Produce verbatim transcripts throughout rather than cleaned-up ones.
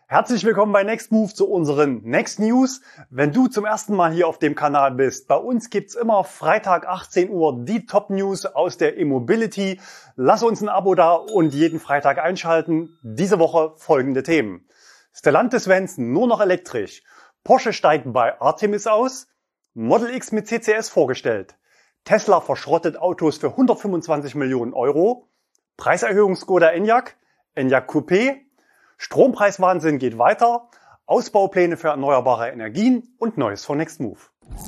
Herzlich willkommen bei Nextmove zu unseren Next News. Wenn du zum ersten Mal hier auf dem Kanal bist, bei uns gibt's immer Freitag achtzehn Uhr die Top News aus der E-Mobility. Lass uns ein Abo da und jeden Freitag einschalten. Diese Woche folgende Themen. Stellantis Vans nur noch elektrisch. Porsche steigt bei Artemis aus. Model X mit C C S vorgestellt. Tesla verschrottet Autos für hundertfünfundzwanzig Millionen Euro. Preiserhöhung Skoda Enyaq. Enyaq Coupé. Strompreiswahnsinn geht weiter, Ausbaupläne für erneuerbare Energien und Neues von Nextmove.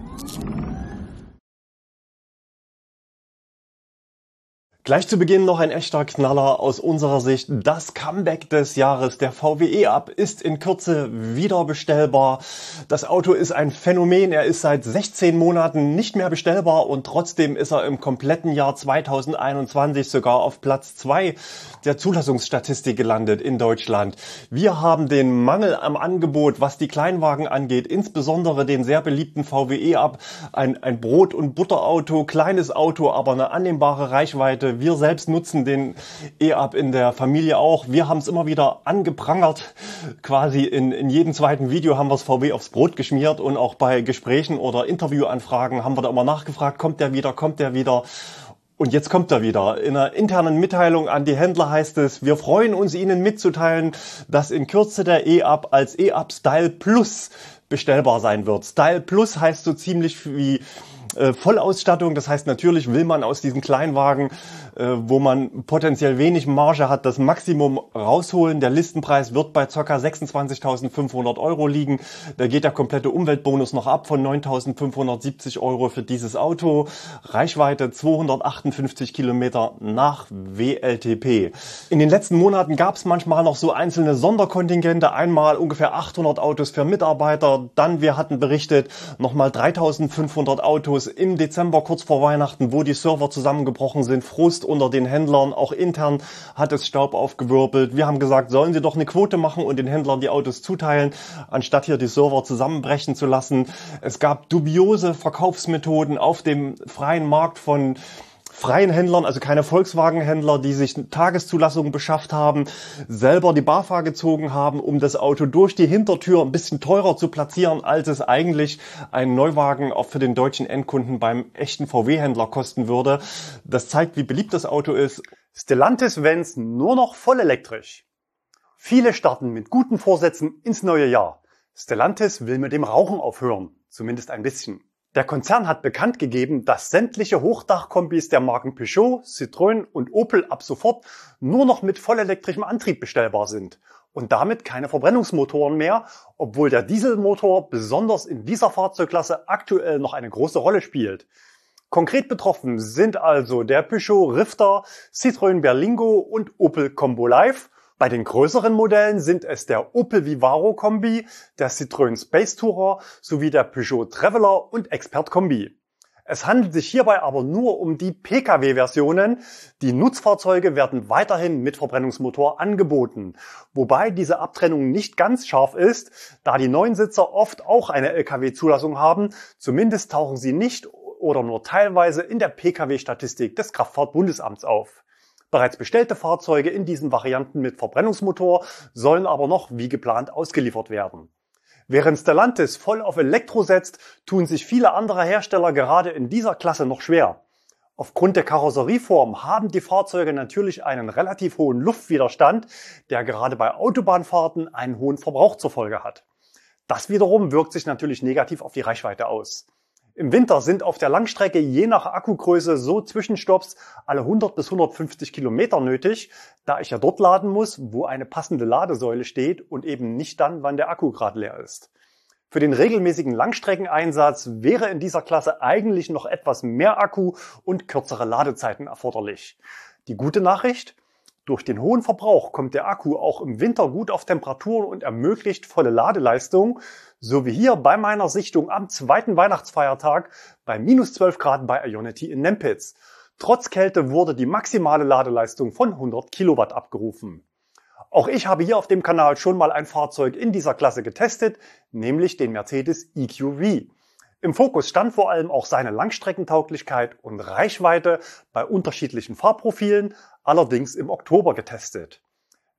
Gleich zu Beginn noch ein echter Knaller aus unserer Sicht. Das Comeback des Jahres. Der V W E-Up ist in Kürze wieder bestellbar. Das Auto ist ein Phänomen. Er ist seit sechzehn Monaten nicht mehr bestellbar und trotzdem ist er im kompletten Jahr zweitausendeinundzwanzig sogar auf Platz zwei der Zulassungsstatistik gelandet in Deutschland. Wir haben den Mangel am Angebot, was die Kleinwagen angeht, insbesondere den sehr beliebten V W E-Up. Ein, ein Brot- und Butterauto, kleines Auto, aber eine annehmbare Reichweite. Wir selbst nutzen den E-Up in der Familie auch. Wir haben es immer wieder angeprangert. Quasi in, in jedem zweiten Video haben wir das V W aufs Brot geschmiert und auch bei Gesprächen oder Interviewanfragen haben wir da immer nachgefragt, kommt der wieder, kommt der wieder? Und jetzt kommt er wieder. In einer internen Mitteilung an die Händler heißt es, wir freuen uns, Ihnen mitzuteilen, dass in Kürze der E-Up als E-Up Style Plus bestellbar sein wird. Style Plus heißt so ziemlich wie Äh, Vollausstattung, das heißt natürlich will man aus diesen Kleinwagen, äh, wo man potenziell wenig Marge hat, das Maximum rausholen. Der Listenpreis wird bei ca. sechsundzwanzigtausendfünfhundert Euro liegen. Da geht der komplette Umweltbonus noch ab von neuntausendfünfhundertsiebzig Euro für dieses Auto. Reichweite zweihundertachtundfünfzig Kilometer nach W L T P. In den letzten Monaten gab es manchmal noch so einzelne Sonderkontingente. Einmal ungefähr achthundert Autos für Mitarbeiter. Dann, wir hatten berichtet, nochmal dreitausendfünfhundert Autos im Dezember kurz vor Weihnachten, wo die Server zusammengebrochen sind, Frust unter den Händlern, auch intern hat es Staub aufgewirbelt. Wir haben gesagt, sollen sie doch eine Quote machen und den Händlern die Autos zuteilen, anstatt hier die Server zusammenbrechen zu lassen. Es gab dubiose Verkaufsmethoden auf dem freien Markt von freien Händlern, also keine Volkswagen-Händler, die sich Tageszulassungen beschafft haben, selber die BAFA gezogen haben, um das Auto durch die Hintertür ein bisschen teurer zu platzieren, als es eigentlich ein Neuwagen auch für den deutschen Endkunden beim echten V W-Händler kosten würde. Das zeigt, wie beliebt das Auto ist. Stellantis Vans nur noch voll elektrisch. Viele starten mit guten Vorsätzen ins neue Jahr. Stellantis will mit dem Rauchen aufhören, zumindest ein bisschen. Der Konzern hat bekannt gegeben, dass sämtliche Hochdachkombis der Marken Peugeot, Citroën und Opel ab sofort nur noch mit vollelektrischem Antrieb bestellbar sind und damit keine Verbrennungsmotoren mehr, obwohl der Dieselmotor besonders in dieser Fahrzeugklasse aktuell noch eine große Rolle spielt. Konkret betroffen sind also der Peugeot Rifter, Citroën Berlingo und Opel Combo Live. Bei den größeren Modellen sind es der Opel Vivaro Kombi, der Citroën Space Tourer sowie der Peugeot Traveller und Expert Kombi. Es handelt sich hierbei aber nur um die Pkw-Versionen. Die Nutzfahrzeuge werden weiterhin mit Verbrennungsmotor angeboten, wobei diese Abtrennung nicht ganz scharf ist, da die Neunsitzer oft auch eine L K W-Zulassung haben. Zumindest tauchen sie nicht oder nur teilweise in der Pkw-Statistik des Kraftfahrtbundesamts auf. Bereits bestellte Fahrzeuge in diesen Varianten mit Verbrennungsmotor sollen aber noch wie geplant ausgeliefert werden. Während Stellantis voll auf Elektro setzt, tun sich viele andere Hersteller gerade in dieser Klasse noch schwer. Aufgrund der Karosserieform haben die Fahrzeuge natürlich einen relativ hohen Luftwiderstand, der gerade bei Autobahnfahrten einen hohen Verbrauch zur Folge hat. Das wiederum wirkt sich natürlich negativ auf die Reichweite aus. Im Winter sind auf der Langstrecke je nach Akkugröße so Zwischenstopps alle hundert bis hundertfünfzig Kilometer nötig, da ich ja dort laden muss, wo eine passende Ladesäule steht und eben nicht dann, wann der Akku gerade leer ist. Für den regelmäßigen Langstreckeneinsatz wäre in dieser Klasse eigentlich noch etwas mehr Akku und kürzere Ladezeiten erforderlich. Die gute Nachricht: Durch den hohen Verbrauch kommt der Akku auch im Winter gut auf Temperaturen und ermöglicht volle Ladeleistung, so wie hier bei meiner Sichtung am zweiten Weihnachtsfeiertag bei minus zwölf Grad bei Ionity in Nempitz. Trotz Kälte wurde die maximale Ladeleistung von hundert Kilowatt abgerufen. Auch ich habe hier auf dem Kanal schon mal ein Fahrzeug in dieser Klasse getestet, nämlich den Mercedes E Q V. Im Fokus stand vor allem auch seine Langstreckentauglichkeit und Reichweite bei unterschiedlichen Fahrprofilen, allerdings im Oktober getestet.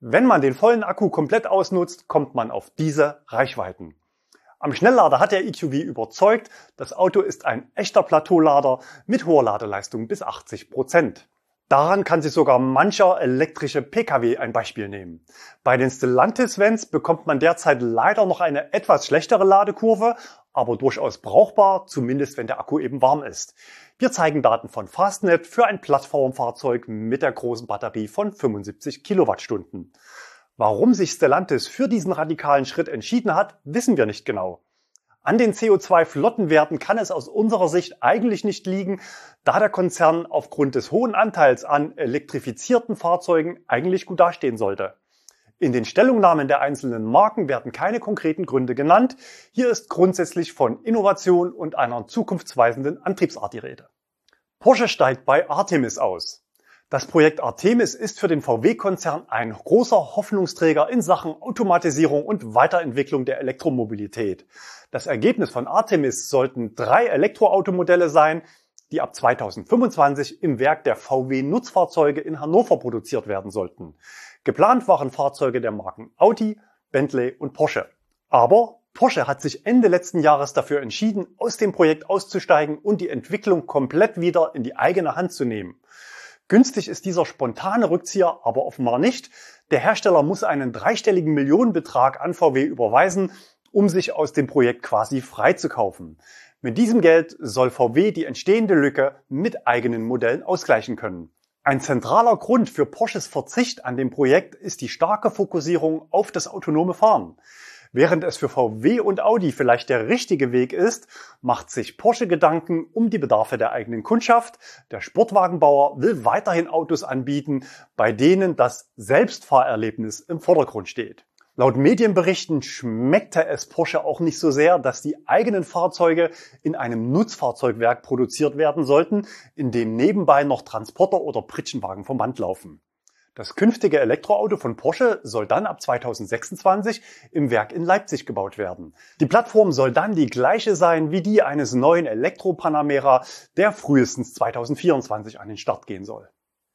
Wenn man den vollen Akku komplett ausnutzt, kommt man auf diese Reichweiten. Am Schnelllader hat der E Q V überzeugt, das Auto ist ein echter Plateaulader mit hoher Ladeleistung bis achtzig Prozent. Daran kann sich sogar mancher elektrische Pkw ein Beispiel nehmen. Bei den Stellantis-Vans bekommt man derzeit leider noch eine etwas schlechtere Ladekurve, aber durchaus brauchbar, zumindest wenn der Akku eben warm ist. Wir zeigen Daten von Fastnet für ein Plattformfahrzeug mit der großen Batterie von fünfundsiebzig Kilowattstunden. Warum sich Stellantis für diesen radikalen Schritt entschieden hat, wissen wir nicht genau. An den C O zwei Flottenwerten kann es aus unserer Sicht eigentlich nicht liegen, da der Konzern aufgrund des hohen Anteils an elektrifizierten Fahrzeugen eigentlich gut dastehen sollte. In den Stellungnahmen der einzelnen Marken werden keine konkreten Gründe genannt. Hier ist grundsätzlich von Innovation und einer zukunftsweisenden Antriebsart die Rede. Porsche steigt bei Artemis aus. Das Projekt Artemis ist für den V W-Konzern ein großer Hoffnungsträger in Sachen Automatisierung und Weiterentwicklung der Elektromobilität. Das Ergebnis von Artemis sollten drei Elektroautomodelle sein, die ab zweitausendfünfundzwanzig im Werk der V W-Nutzfahrzeuge in Hannover produziert werden sollten. Geplant waren Fahrzeuge der Marken Audi, Bentley und Porsche. Aber Porsche hat sich Ende letzten Jahres dafür entschieden, aus dem Projekt auszusteigen und die Entwicklung komplett wieder in die eigene Hand zu nehmen. Günstig ist dieser spontane Rückzieher aber offenbar nicht. Der Hersteller muss einen dreistelligen Millionenbetrag an V W überweisen, um sich aus dem Projekt quasi freizukaufen. Mit diesem Geld soll V W die entstehende Lücke mit eigenen Modellen ausgleichen können. Ein zentraler Grund für Porsches Verzicht an dem Projekt ist die starke Fokussierung auf das autonome Fahren. Während es für V W und Audi vielleicht der richtige Weg ist, macht sich Porsche Gedanken um die Bedarfe der eigenen Kundschaft. Der Sportwagenbauer will weiterhin Autos anbieten, bei denen das Selbstfahrerlebnis im Vordergrund steht. Laut Medienberichten schmeckte es Porsche auch nicht so sehr, dass die eigenen Fahrzeuge in einem Nutzfahrzeugwerk produziert werden sollten, in dem nebenbei noch Transporter oder Pritschenwagen vom Band laufen. Das künftige Elektroauto von Porsche soll dann ab zweitausendsechsundzwanzig im Werk in Leipzig gebaut werden. Die Plattform soll dann die gleiche sein wie die eines neuen Elektro-Panamera, der frühestens zweitausendvierundzwanzig an den Start gehen soll.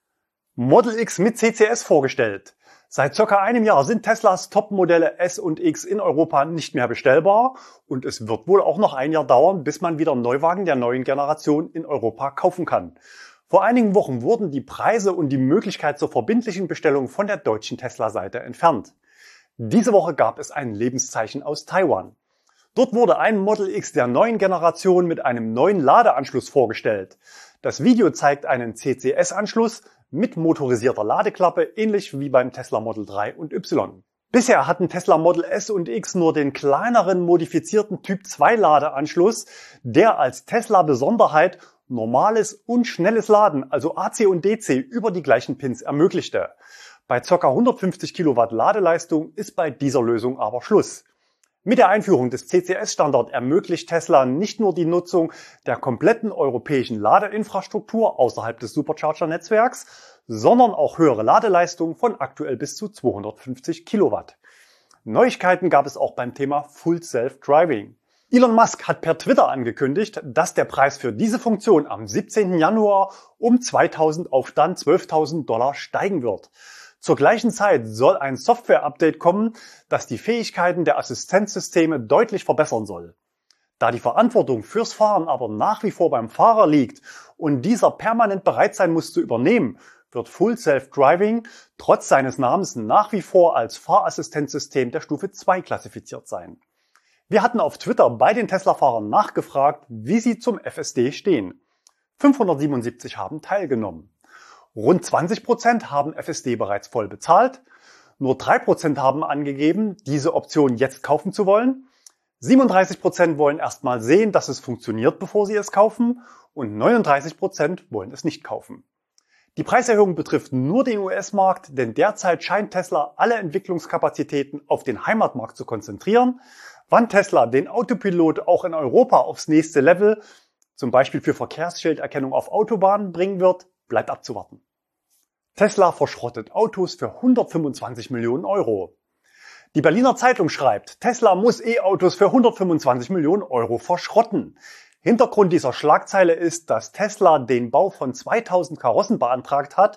Model X mit C C S vorgestellt. Seit circa einem Jahr sind Teslas Top-Modelle S und X in Europa nicht mehr bestellbar und es wird wohl auch noch ein Jahr dauern, bis man wieder Neuwagen der neuen Generation in Europa kaufen kann. Vor einigen Wochen wurden die Preise und die Möglichkeit zur verbindlichen Bestellung von der deutschen Tesla-Seite entfernt. Diese Woche gab es ein Lebenszeichen aus Taiwan. Dort wurde ein Model X der neuen Generation mit einem neuen Ladeanschluss vorgestellt. Das Video zeigt einen C C S-Anschluss mit motorisierter Ladeklappe, ähnlich wie beim Tesla Model drei und Y. Bisher hatten Tesla Model S und X nur den kleineren modifizierten Typ zwei Ladeanschluss, der als Tesla-Besonderheit normales und schnelles Laden, also A C und D C, über die gleichen Pins ermöglichte. Bei ca. hundertfünfzig Kilowatt Ladeleistung ist bei dieser Lösung aber Schluss. Mit der Einführung des C C S-Standard ermöglicht Tesla nicht nur die Nutzung der kompletten europäischen Ladeinfrastruktur außerhalb des Supercharger-Netzwerks, sondern auch höhere Ladeleistung von aktuell bis zu zweihundertfünfzig Kilowatt. Neuigkeiten gab es auch beim Thema Full Self-Driving. Elon Musk hat per Twitter angekündigt, dass der Preis für diese Funktion am siebzehnten Januar um zweitausend auf dann zwölftausend Dollar steigen wird. Zur gleichen Zeit soll ein Software-Update kommen, das die Fähigkeiten der Assistenzsysteme deutlich verbessern soll. Da die Verantwortung fürs Fahren aber nach wie vor beim Fahrer liegt und dieser permanent bereit sein muss zu übernehmen, wird Full Self-Driving trotz seines Namens nach wie vor als Fahrassistenzsystem der Stufe zwei klassifiziert sein. Wir hatten auf Twitter bei den Tesla-Fahrern nachgefragt, wie sie zum F S D stehen. fünfhundertsiebenundsiebzig haben teilgenommen. Rund zwanzig Prozent haben F S D bereits voll bezahlt. Nur drei Prozent haben angegeben, diese Option jetzt kaufen zu wollen. siebenunddreißig Prozent wollen erstmal sehen, dass es funktioniert, bevor sie es kaufen. Und neununddreißig Prozent wollen es nicht kaufen. Die Preiserhöhung betrifft nur den U S-Markt, denn derzeit scheint Tesla alle Entwicklungskapazitäten auf den Heimatmarkt zu konzentrieren. Wann Tesla den Autopilot auch in Europa aufs nächste Level, zum Beispiel für Verkehrsschilderkennung auf Autobahnen, bringen wird, bleibt abzuwarten. Tesla verschrottet Autos für hundertfünfundzwanzig Millionen Euro. Die Berliner Zeitung schreibt, Tesla muss E-Autos für hundertfünfundzwanzig Millionen Euro verschrotten. Hintergrund dieser Schlagzeile ist, dass Tesla den Bau von zweitausend Karossen beantragt hat,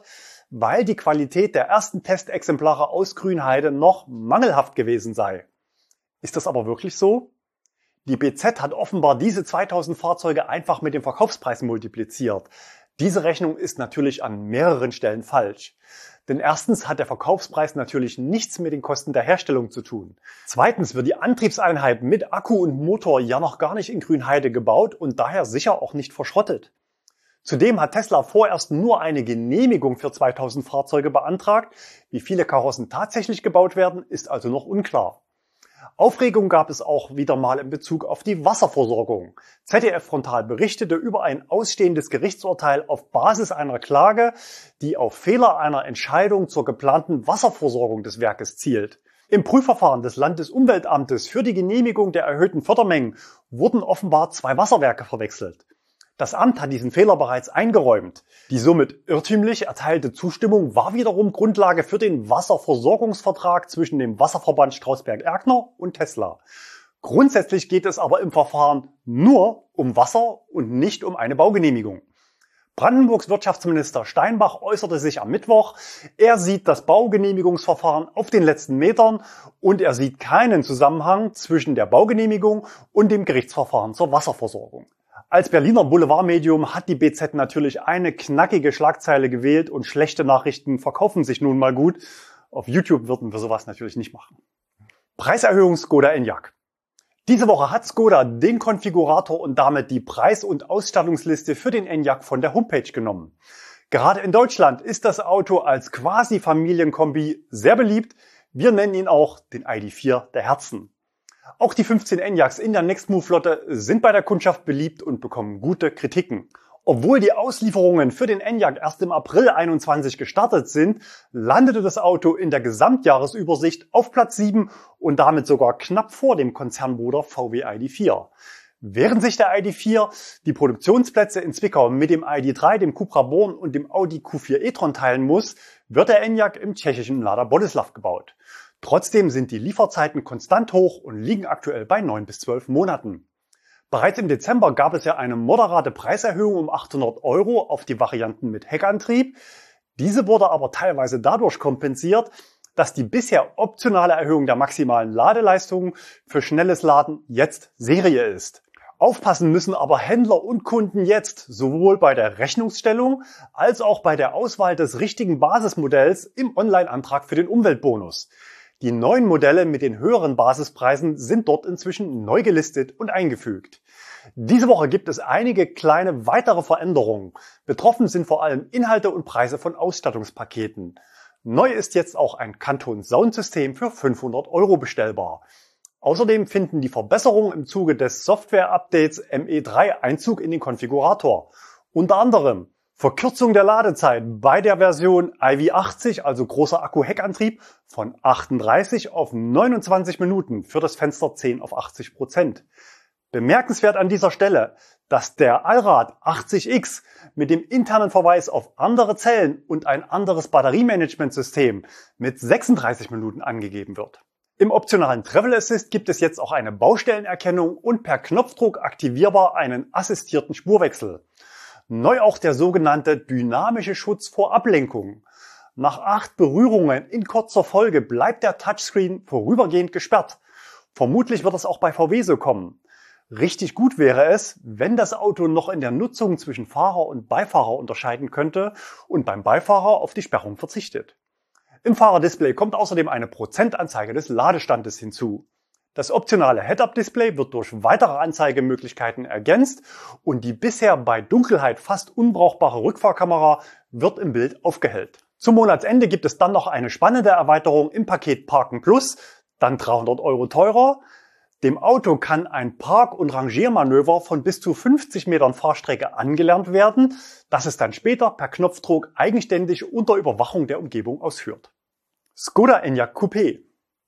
weil die Qualität der ersten Testexemplare aus Grünheide noch mangelhaft gewesen sei. Ist das aber wirklich so? Die B Z hat offenbar diese zweitausend Fahrzeuge einfach mit dem Verkaufspreis multipliziert. Diese Rechnung ist natürlich an mehreren Stellen falsch. Denn erstens hat der Verkaufspreis natürlich nichts mit den Kosten der Herstellung zu tun. Zweitens wird die Antriebseinheit mit Akku und Motor ja noch gar nicht in Grünheide gebaut und daher sicher auch nicht verschrottet. Zudem hat Tesla vorerst nur eine Genehmigung für zweitausend Fahrzeuge beantragt. Wie viele Karossen tatsächlich gebaut werden, ist also noch unklar. Aufregung gab es auch wieder mal in Bezug auf die Wasserversorgung. Z D F Frontal berichtete über ein ausstehendes Gerichtsurteil auf Basis einer Klage, die auf Fehler einer Entscheidung zur geplanten Wasserversorgung des Werkes zielt. Im Prüfverfahren des Landesumweltamtes für die Genehmigung der erhöhten Fördermengen wurden offenbar zwei Wasserwerke verwechselt. Das Amt hat diesen Fehler bereits eingeräumt. Die somit irrtümlich erteilte Zustimmung war wiederum Grundlage für den Wasserversorgungsvertrag zwischen dem Wasserverband Strausberg-Erkner und Tesla. Grundsätzlich geht es aber im Verfahren nur um Wasser und nicht um eine Baugenehmigung. Brandenburgs Wirtschaftsminister Steinbach äußerte sich am Mittwoch, er sieht das Baugenehmigungsverfahren auf den letzten Metern und er sieht keinen Zusammenhang zwischen der Baugenehmigung und dem Gerichtsverfahren zur Wasserversorgung. Als Berliner Boulevardmedium hat die B Z natürlich eine knackige Schlagzeile gewählt und schlechte Nachrichten verkaufen sich nun mal gut. Auf YouTube würden wir sowas natürlich nicht machen. Preiserhöhung Skoda Enyaq. Diese Woche hat Skoda den Konfigurator und damit die Preis- und Ausstattungsliste für den Enyaq von der Homepage genommen. Gerade in Deutschland ist das Auto als quasi Familienkombi sehr beliebt. Wir nennen ihn auch den I D vier der Herzen. Auch die fünfzehn Enyaqs in der Nextmove-Flotte sind bei der Kundschaft beliebt und bekommen gute Kritiken. Obwohl die Auslieferungen für den Enyaq erst im April einundzwanzig gestartet sind, landete das Auto in der Gesamtjahresübersicht auf Platz sieben und damit sogar knapp vor dem Konzernbruder V W I D vier. Während sich der I D vier die Produktionsplätze in Zwickau mit dem I D drei, dem Cupra Born und dem Audi Q vier e-tron teilen muss, wird der Enyaq im tschechischen Lada Boleslav gebaut. Trotzdem sind die Lieferzeiten konstant hoch und liegen aktuell bei neun bis zwölf Monaten. Bereits im Dezember gab es ja eine moderate Preiserhöhung um achthundert Euro auf die Varianten mit Heckantrieb. Diese wurde aber teilweise dadurch kompensiert, dass die bisher optionale Erhöhung der maximalen Ladeleistung für schnelles Laden jetzt Serie ist. Aufpassen müssen aber Händler und Kunden jetzt sowohl bei der Rechnungsstellung als auch bei der Auswahl des richtigen Basismodells im Online-Antrag für den Umweltbonus. Die neuen Modelle mit den höheren Basispreisen sind dort inzwischen neu gelistet und eingefügt. Diese Woche gibt es einige kleine weitere Veränderungen. Betroffen sind vor allem Inhalte und Preise von Ausstattungspaketen. Neu ist jetzt auch ein Kanton-Soundsystem für fünfhundert Euro bestellbar. Außerdem finden die Verbesserungen im Zuge des Software-Updates M E drei Einzug in den Konfigurator. Unter anderem Verkürzung der Ladezeit bei der Version I V achtzig, also großer Akku-Heckantrieb, von achtunddreißig auf neunundzwanzig Minuten für das Fenster zehn auf achtzig Prozent. Bemerkenswert an dieser Stelle, dass der Allrad achtzig X mit dem internen Verweis auf andere Zellen und ein anderes Batteriemanagementsystem mit sechsunddreißig Minuten angegeben wird. Im optionalen Travel Assist gibt es jetzt auch eine Baustellenerkennung und per Knopfdruck aktivierbar einen assistierten Spurwechsel. Neu auch der sogenannte dynamische Schutz vor Ablenkung. Nach acht Berührungen in kurzer Folge bleibt der Touchscreen vorübergehend gesperrt. Vermutlich wird es auch bei V W so kommen. Richtig gut wäre es, wenn das Auto noch in der Nutzung zwischen Fahrer und Beifahrer unterscheiden könnte und beim Beifahrer auf die Sperrung verzichtet. Im Fahrerdisplay kommt außerdem eine Prozentanzeige des Ladestandes hinzu. Das optionale Head-Up-Display wird durch weitere Anzeigemöglichkeiten ergänzt und die bisher bei Dunkelheit fast unbrauchbare Rückfahrkamera wird im Bild aufgehellt. Zum Monatsende gibt es dann noch eine spannende Erweiterung im Paket Parken Plus, dann dreihundert Euro teurer. Dem Auto kann ein Park- und Rangiermanöver von bis zu fünfzig Metern Fahrstrecke angelernt werden, das es dann später per Knopfdruck eigenständig unter Überwachung der Umgebung ausführt. Skoda Enyaq Coupé.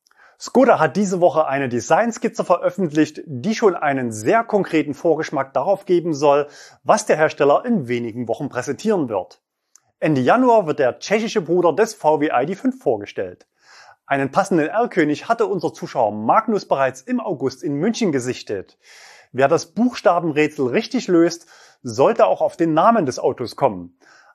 Skoda hat diese Woche eine Designskizze veröffentlicht, die schon einen sehr konkreten Vorgeschmack darauf geben soll, was der Hersteller in wenigen Wochen präsentieren wird. Ende Januar wird der tschechische Bruder des V W I D fünf vorgestellt. Einen passenden R-König hatte unser Zuschauer Magnus bereits im August in München gesichtet. Wer das Buchstabenrätsel richtig löst, sollte auch auf den Namen des Autos kommen.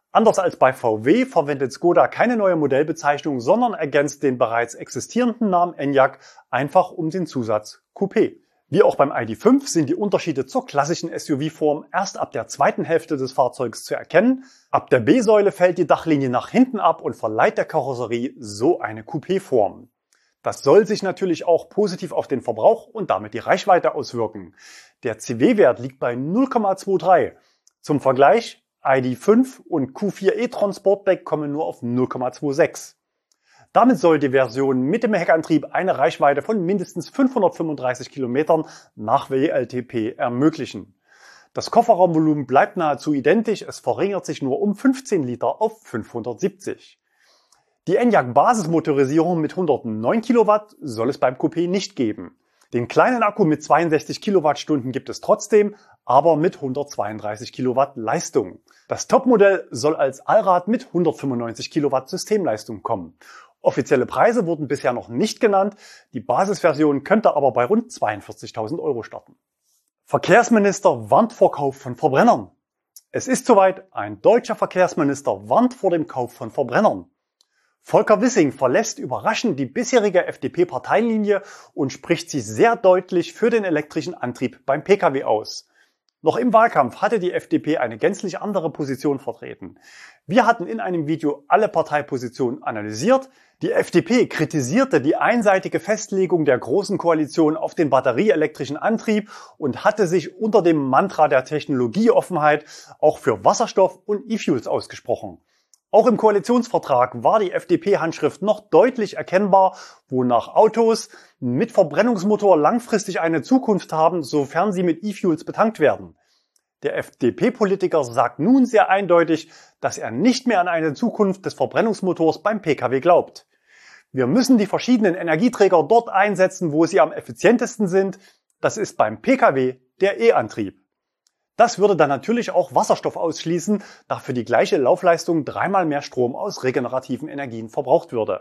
Anders als bei V W verwendet Skoda keine neue Modellbezeichnung, sondern ergänzt den bereits existierenden Namen Enyaq einfach um den Zusatz Coupé. Wie auch beim I D fünf sind die Unterschiede zur klassischen S U V-Form erst ab der zweiten Hälfte des Fahrzeugs zu erkennen. Ab der B-Säule fällt die Dachlinie nach hinten ab und verleiht der Karosserie so eine Coupé-Form. Das soll sich natürlich auch positiv auf den Verbrauch und damit die Reichweite auswirken. Der C W-Wert liegt bei null Komma drei. Zum Vergleich, I D fünf und Q vier e-tron Sportback kommen nur auf null Komma sechsundzwanzig. Damit soll die Version mit dem Heckantrieb eine Reichweite von mindestens fünfhundertfünfunddreißig Kilometern nach W L T P ermöglichen. Das Kofferraumvolumen bleibt nahezu identisch, es verringert sich nur um fünfzehn Liter auf fünfhundertsiebzig. Die Enyaq Basismotorisierung mit hundertneun Kilowatt soll es beim Coupé nicht geben. Den kleinen Akku mit zweiundsechzig Kilowattstunden gibt es trotzdem, aber mit hundertzweiunddreißig Kilowatt Leistung. Das Topmodell soll als Allrad mit hundertfünfundneunzig Kilowatt Systemleistung kommen. Offizielle Preise wurden bisher noch nicht genannt, die Basisversion könnte aber bei rund zweiundvierzigtausend Euro starten. Verkehrsminister warnt vor Kauf von Verbrennern. Es ist soweit, ein deutscher Verkehrsminister warnt vor dem Kauf von Verbrennern. Volker Wissing verlässt überraschend die bisherige F D P-Parteienlinie und spricht sich sehr deutlich für den elektrischen Antrieb beim Pkw aus. Noch im Wahlkampf hatte die F D P eine gänzlich andere Position vertreten. Wir hatten in einem Video alle Parteipositionen analysiert. Die F D P kritisierte die einseitige Festlegung der Großen Koalition auf den batterieelektrischen Antrieb und hatte sich unter dem Mantra der Technologieoffenheit auch für Wasserstoff und E-Fuels ausgesprochen. Auch im Koalitionsvertrag war die F D P-Handschrift noch deutlich erkennbar, wonach Autos mit Verbrennungsmotor langfristig eine Zukunft haben, sofern sie mit E-Fuels betankt werden. Der F D P-Politiker sagt nun sehr eindeutig, dass er nicht mehr an eine Zukunft des Verbrennungsmotors beim Pkw glaubt. Wir müssen die verschiedenen Energieträger dort einsetzen, wo sie am effizientesten sind. Das ist beim Pkw der E-Antrieb. Das würde dann natürlich auch Wasserstoff ausschließen, da für die gleiche Laufleistung dreimal mehr Strom aus regenerativen Energien verbraucht würde.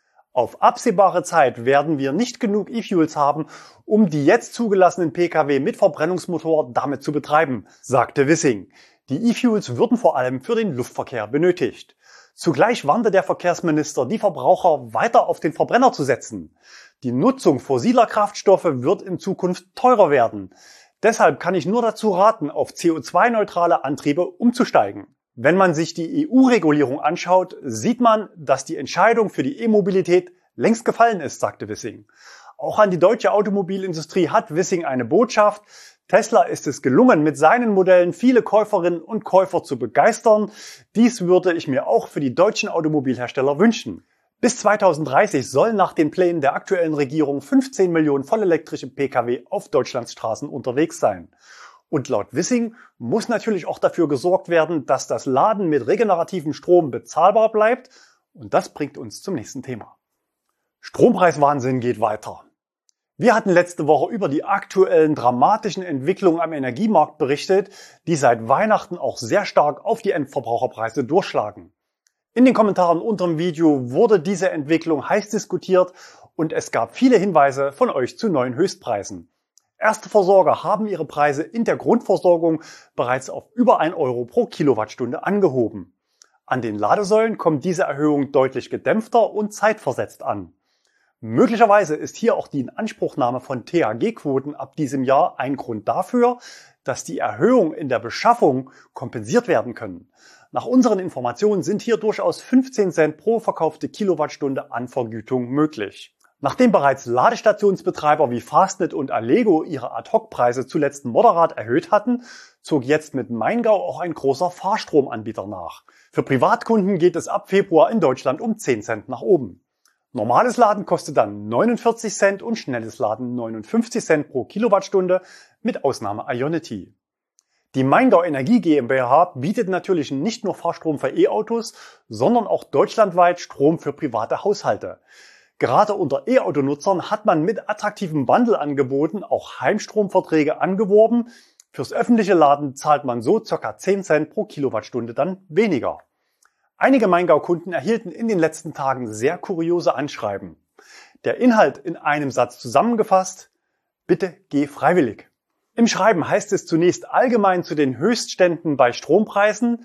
Auf absehbare Zeit werden wir nicht genug E-Fuels haben, um die jetzt zugelassenen Pkw mit Verbrennungsmotor damit zu betreiben, sagte Wissing. Die E-Fuels würden vor allem für den Luftverkehr benötigt. Zugleich warnte der Verkehrsminister die Verbraucher, weiter auf den Verbrenner zu setzen. Die Nutzung fossiler Kraftstoffe wird in Zukunft teurer werden. Deshalb kann ich nur dazu raten, auf C O zwei neutrale Antriebe umzusteigen. Wenn man sich die E U-Regulierung anschaut, sieht man, dass die Entscheidung für die E-Mobilität längst gefallen ist, sagte Wissing. Auch an die deutsche Automobilindustrie hat Wissing eine Botschaft. Tesla ist es gelungen, mit seinen Modellen viele Käuferinnen und Käufer zu begeistern. Dies würde ich mir auch für die deutschen Automobilhersteller wünschen. Bis zweitausenddreißig sollen nach den Plänen der aktuellen Regierung fünfzehn Millionen vollelektrische Pkw auf Deutschlands Straßen unterwegs sein. Und laut Wissing muss natürlich auch dafür gesorgt werden, dass das Laden mit regenerativem Strom bezahlbar bleibt. Und das bringt uns zum nächsten Thema. Strompreiswahnsinn geht weiter. Wir hatten letzte Woche über die aktuellen dramatischen Entwicklungen am Energiemarkt berichtet, die seit Weihnachten auch sehr stark auf die Endverbraucherpreise durchschlagen. In den Kommentaren unter dem Video wurde diese Entwicklung heiß diskutiert und es gab viele Hinweise von euch zu neuen Höchstpreisen. Erste Versorger haben ihre Preise in der Grundversorgung bereits auf über ein Euro pro Kilowattstunde angehoben. An den Ladesäulen kommt diese Erhöhung deutlich gedämpfter und zeitversetzt an. Möglicherweise ist hier auch die Inanspruchnahme von T H G-Quoten ab diesem Jahr ein Grund dafür, dass die Erhöhungen in der Beschaffung kompensiert werden können. Nach unseren Informationen sind hier durchaus fünfzehn Cent pro verkaufte Kilowattstunde an Vergütung möglich. Nachdem bereits Ladestationsbetreiber wie Fastnet und Allego ihre Ad-Hoc-Preise zuletzt moderat erhöht hatten, zog jetzt mit Maingau auch ein großer Fahrstromanbieter nach. Für Privatkunden geht es ab Februar in Deutschland um zehn Cent nach oben. Normales Laden kostet dann neunundvierzig Cent und schnelles Laden neunundfünfzig Cent pro Kilowattstunde mit Ausnahme Ionity. Die Maingau Energie GmbH bietet natürlich nicht nur Fahrstrom für E-Autos, sondern auch deutschlandweit Strom für private Haushalte. Gerade unter E-Auto-Nutzern hat man mit attraktiven Bundle-Angeboten auch Heimstromverträge angeworben. Fürs öffentliche Laden zahlt man so ca. zehn Cent pro Kilowattstunde dann weniger. Einige Maingau-Kunden erhielten in den letzten Tagen sehr kuriose Anschreiben. Der Inhalt in einem Satz zusammengefasst: Bitte geh freiwillig. Im Schreiben heißt es zunächst allgemein zu den Höchstständen bei Strompreisen: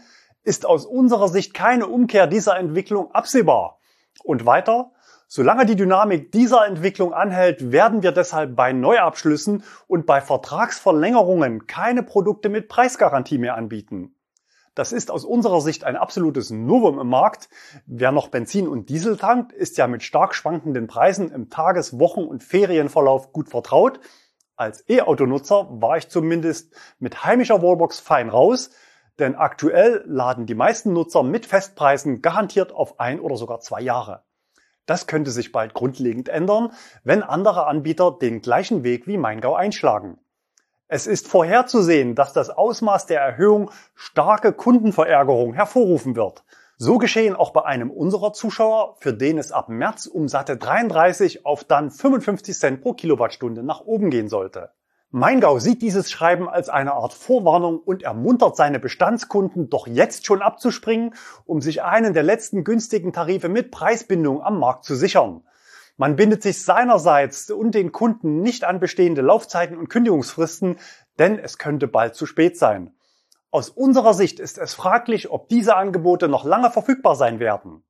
ist aus unserer Sicht keine Umkehr dieser Entwicklung absehbar. Und weiter, solange die Dynamik dieser Entwicklung anhält, werden wir deshalb bei Neuabschlüssen und bei Vertragsverlängerungen keine Produkte mit Preisgarantie mehr anbieten. Das ist aus unserer Sicht ein absolutes Novum im Markt. Wer noch Benzin und Diesel tankt, ist ja mit stark schwankenden Preisen im Tages-, Wochen- und Ferienverlauf gut vertraut. Als E-Auto-Nutzer war ich zumindest mit heimischer Wallbox fein raus, denn aktuell laden die meisten Nutzer mit Festpreisen garantiert auf ein oder sogar zwei Jahre. Das könnte sich bald grundlegend ändern, wenn andere Anbieter den gleichen Weg wie Maingau einschlagen. Es ist vorherzusehen, dass das Ausmaß der Erhöhung starke Kundenverärgerung hervorrufen wird. So geschehen auch bei einem unserer Zuschauer, für den es ab März um satte dreiunddreißig auf dann fünfundfünfzig Cent pro Kilowattstunde nach oben gehen sollte. Maingau sieht dieses Schreiben als eine Art Vorwarnung und ermuntert seine Bestandskunden doch jetzt schon abzuspringen, um sich einen der letzten günstigen Tarife mit Preisbindung am Markt zu sichern. Man bindet sich seinerseits und den Kunden nicht an bestehende Laufzeiten und Kündigungsfristen, denn es könnte bald zu spät sein. Aus unserer Sicht ist es fraglich, ob diese Angebote noch lange verfügbar sein werden.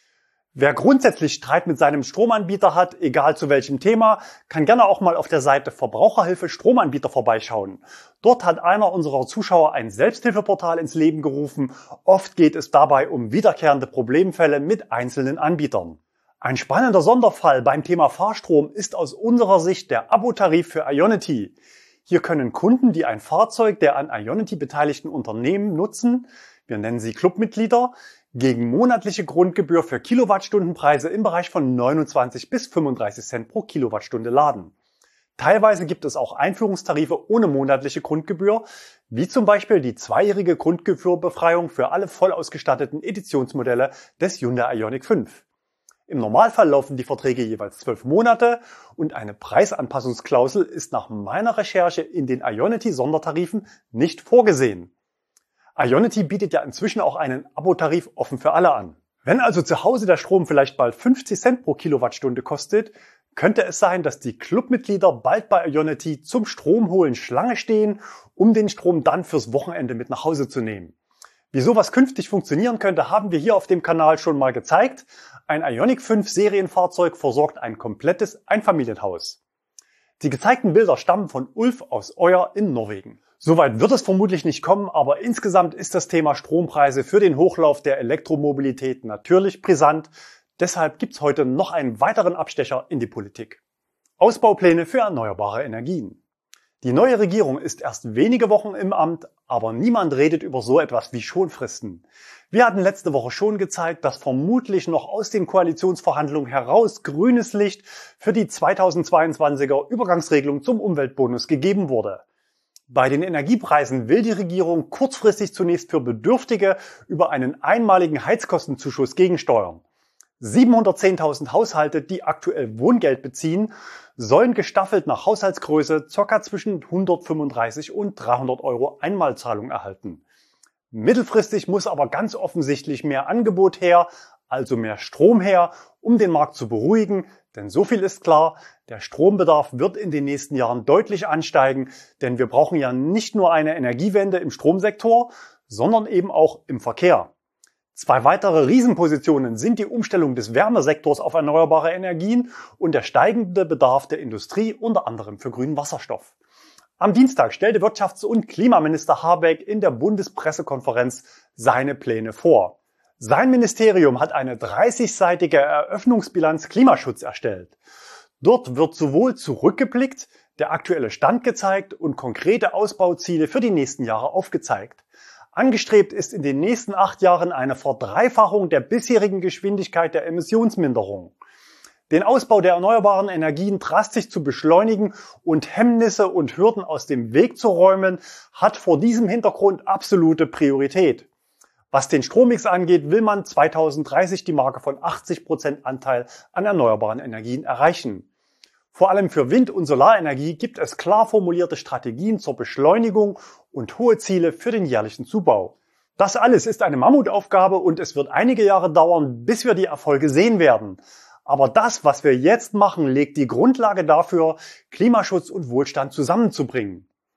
Wer grundsätzlich Streit mit seinem Stromanbieter hat, egal zu welchem Thema, kann gerne auch mal auf der Seite Verbraucherhilfe Stromanbieter vorbeischauen. Dort hat einer unserer Zuschauer ein Selbsthilfeportal ins Leben gerufen. Oft geht es dabei um wiederkehrende Problemfälle mit einzelnen Anbietern. Ein spannender Sonderfall beim Thema Fahrstrom ist aus unserer Sicht der Abo-Tarif für Ionity. Hier können Kunden, die ein Fahrzeug der an Ionity beteiligten Unternehmen nutzen, wir nennen sie Clubmitglieder, gegen monatliche Grundgebühr für Kilowattstundenpreise im Bereich von neunundzwanzig bis fünfunddreißig Cent pro Kilowattstunde laden. Teilweise gibt es auch Einführungstarife ohne monatliche Grundgebühr, wie zum Beispiel die zweijährige Grundgebührbefreiung für alle voll ausgestatteten Editionsmodelle des Hyundai Ioniq fünf. Im Normalfall laufen die Verträge jeweils zwölf Monate und eine Preisanpassungsklausel ist nach meiner Recherche in den Ionity-Sondertarifen nicht vorgesehen. Ionity bietet ja inzwischen auch einen Abo-Tarif offen für alle an. Wenn also zu Hause der Strom vielleicht bald fünfzig Cent pro Kilowattstunde kostet, könnte es sein, dass die Clubmitglieder bald bei Ionity zum Stromholen Schlange stehen, um den Strom dann fürs Wochenende mit nach Hause zu nehmen. Wie sowas künftig funktionieren könnte, haben wir hier auf dem Kanal schon mal gezeigt. Ein Ioniq fünf Serienfahrzeug versorgt ein komplettes Einfamilienhaus. Die gezeigten Bilder stammen von Ulf aus Øyer in Norwegen. Soweit wird es vermutlich nicht kommen, aber insgesamt ist das Thema Strompreise für den Hochlauf der Elektromobilität natürlich brisant. Deshalb gibt's heute noch einen weiteren Abstecher in die Politik. Ausbaupläne für erneuerbare Energien. Die neue Regierung ist erst wenige Wochen im Amt, aber niemand redet über so etwas wie Schonfristen. Wir hatten letzte Woche schon gezeigt, dass vermutlich noch aus den Koalitionsverhandlungen heraus grünes Licht für die zweitausendzweiundzwanziger Übergangsregelung zum Umweltbonus gegeben wurde. Bei den Energiepreisen will die Regierung kurzfristig zunächst für Bedürftige über einen einmaligen Heizkostenzuschuss gegensteuern. siebenhundertzehntausend Haushalte, die aktuell Wohngeld beziehen, sollen gestaffelt nach Haushaltsgröße ca. zwischen hundertfünfunddreißig und dreihundert Euro Einmalzahlung erhalten. Mittelfristig muss aber ganz offensichtlich mehr Angebot her, also mehr Strom her, um den Markt zu beruhigen, denn so viel ist klar, der Strombedarf wird in den nächsten Jahren deutlich ansteigen, denn wir brauchen ja nicht nur eine Energiewende im Stromsektor, sondern eben auch im Verkehr. Zwei weitere Riesenpositionen sind die Umstellung des Wärmesektors auf erneuerbare Energien und der steigende Bedarf der Industrie, unter anderem für grünen Wasserstoff. Am Dienstag stellte Wirtschafts- und Klimaminister Habeck in der Bundespressekonferenz seine Pläne vor. Sein Ministerium hat eine dreißigseitige Eröffnungsbilanz Klimaschutz erstellt. Dort wird sowohl zurückgeblickt, der aktuelle Stand gezeigt und konkrete Ausbauziele für die nächsten Jahre aufgezeigt. Angestrebt ist in den nächsten acht Jahren eine Verdreifachung der bisherigen Geschwindigkeit der Emissionsminderung. Den Ausbau der erneuerbaren Energien drastisch zu beschleunigen und Hemmnisse und Hürden aus dem Weg zu räumen, hat vor diesem Hintergrund absolute Priorität. Was den Strommix angeht, will man zweitausenddreißig die Marke von achtzig Prozent Anteil an erneuerbaren Energien erreichen. Vor allem für Wind- und Solarenergie gibt es klar formulierte Strategien zur Beschleunigung und hohe Ziele für den jährlichen Zubau. Das alles ist eine Mammutaufgabe und es wird einige Jahre dauern, bis wir die Erfolge sehen werden. Aber das, was wir jetzt machen, legt die Grundlage dafür, Klimaschutz und Wohlstand zusammenzubringen.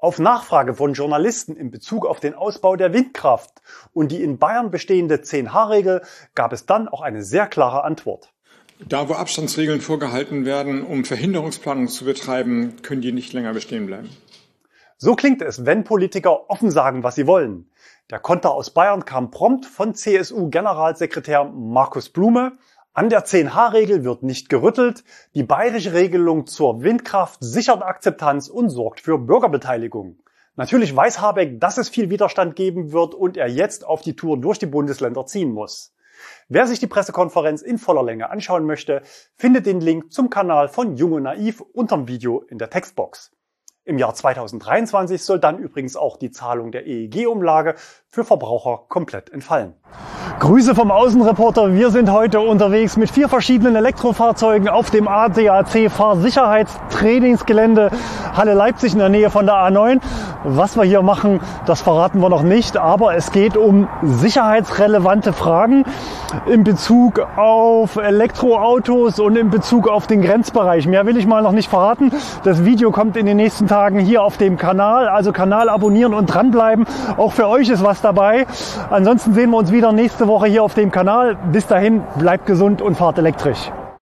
Auf Nachfrage von Journalisten in Bezug auf den Ausbau der Windkraft und die in Bayern bestehende zehn H Regel gab es dann auch eine sehr klare Antwort. Da, wo Abstandsregeln vorgehalten werden, um Verhinderungsplanung zu betreiben, können die nicht länger bestehen bleiben. So klingt es, wenn Politiker offen sagen, was sie wollen. Der Konter aus Bayern kam prompt von C S U-Generalsekretär Markus Blume. An der zehn H Regel wird nicht gerüttelt. Die bayerische Regelung zur Windkraft sichert Akzeptanz und sorgt für Bürgerbeteiligung. Natürlich weiß Habeck, dass es viel Widerstand geben wird und er jetzt auf die Tour durch die Bundesländer ziehen muss. Wer sich die Pressekonferenz in voller Länge anschauen möchte, findet den Link zum Kanal von Jung und Naiv unterm Video in der Textbox. Im Jahr zweitausenddreiundzwanzig soll dann übrigens auch die Zahlung der E E G-Umlage für Verbraucher komplett entfallen. Grüße vom Außenreporter. Wir sind heute unterwegs mit vier verschiedenen Elektrofahrzeugen auf dem A D A C Fahrsicherheitstrainingsgelände Halle Leipzig in der Nähe von der A neun. Was wir hier machen, das verraten wir noch nicht, aber es geht um sicherheitsrelevante Fragen in Bezug auf Elektroautos und in Bezug auf den Grenzbereich. Mehr will ich mal noch nicht verraten. Das Video kommt in den nächsten Tagen hier auf dem Kanal, also Kanal abonnieren und dranbleiben. Auch für euch ist was dabei. Ansonsten sehen wir uns wieder nächste Woche hier auf dem Kanal. Bis dahin, bleibt gesund und fahrt elektrisch.